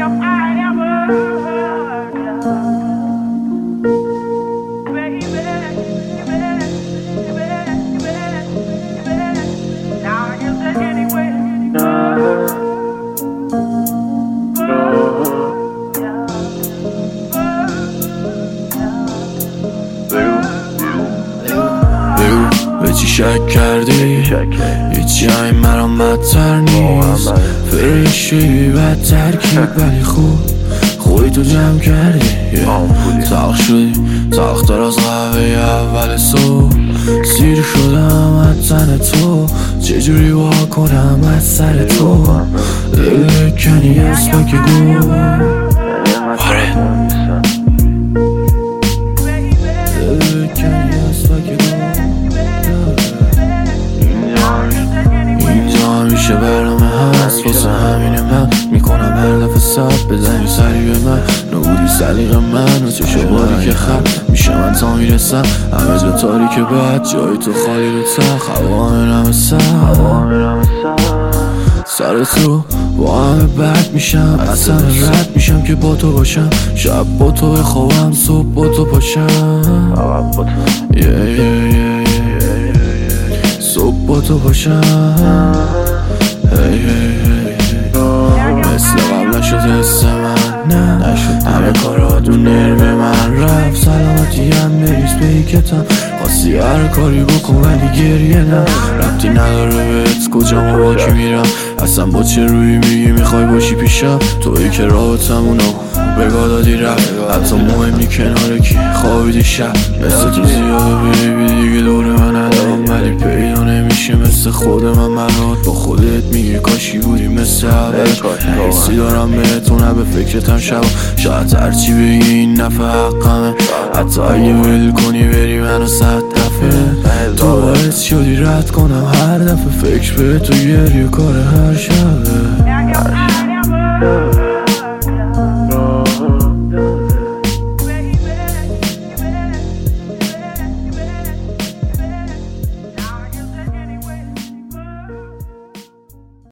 چی شک کردی؟ هیچی این مرام بدتر نیست، فرشی بد ترکیب ولی خوبی تو جمع کردی. تلخ شدی، تلختر از قهوه اول صبح، سیر شدم از تن تو، چجوری وا کنم از سر تو. دل کنی اسمک گو همیشه برنامه هست، واسه همینه من میکنم هر دفعه سب بزنی سری به من. نبودی سلیقه من و چشو باری که خب میشه من تا میرسم همه جا تاریکه، بعد جای تو خالی رو تخ، هوا همه سر تو با همه بد میشم، اصلا رد میشم که با تو باشم، شب با تو بخوابم صبح با تو پاشم، صبح با تو پاشم. مثل قبل نشد حس من، نشد همه کارا دو نرو من رفت، سلامتی هم بریز پیکتم، خواستی هر کاری بکن ولی گریه نه، ربطی نداره بهت کجا با کی میرم، اصلا با چه روی میگی میخوای باشی پیشم، تویی که رابطمونو بگاه دادی رفت، حتی مهمی کنار کی خوابیدی شب، مثل تو زیاده بیبی دیگه دور من ندارم، ولی پیدا نمیشه مثل خود من برات، با خودت میگی کاشی بودی مثل اول، حسی دارم بهتون به فکرتم شب، شاید هرچی بگی این نفع حقمه، حتی اگه ول کنی بری منو 100 دفعه، تو باعث شدی رد کنم هر دفعه فکر به تو گریه کار هر شبه.